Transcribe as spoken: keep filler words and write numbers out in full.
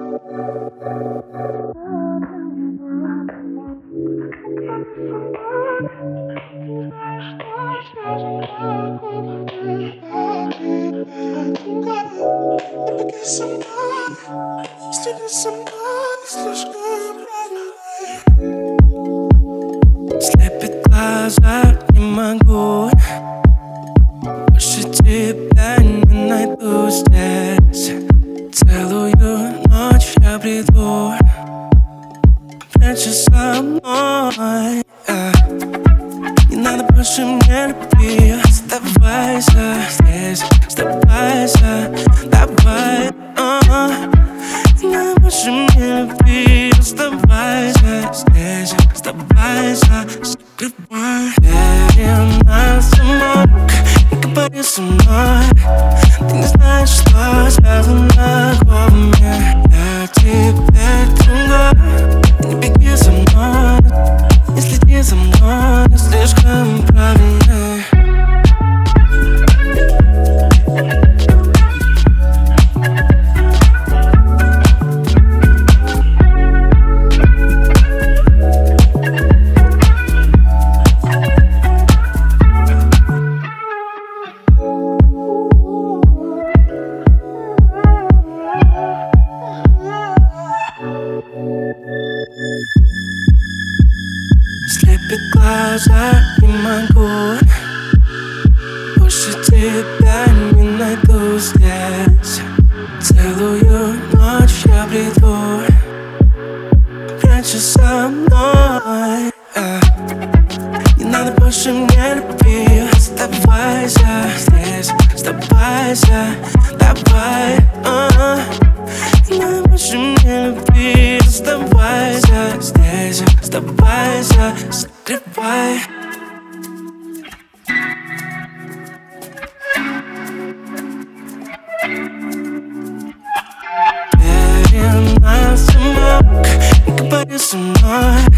Слепит глаза, не могу больше тебя не найду здесь. Целую ночь я бреду, прячься со мной, yeah. Не надо больше мне любви, оставайся здесь, оставайся, давай, uh. Не надо больше мне любви, оставайся здесь, оставайся, скрывай. Верю на замок, не говори со мной, ты не знаешь, что связано во мне. Я теперь другой, не беги за мной, не следи за мной, я слишком правильный. Слепит глаза, не могу больше тебя не найду здесь. Целую ночь я бреду, прячься со мной, yeah. Не надо больше мне любви, оставайся здесь, оставайся, давай, uh. Не надо больше мне любви, оставайся здесь, оставайся, скрывай. Верю на замок, не говори со мной,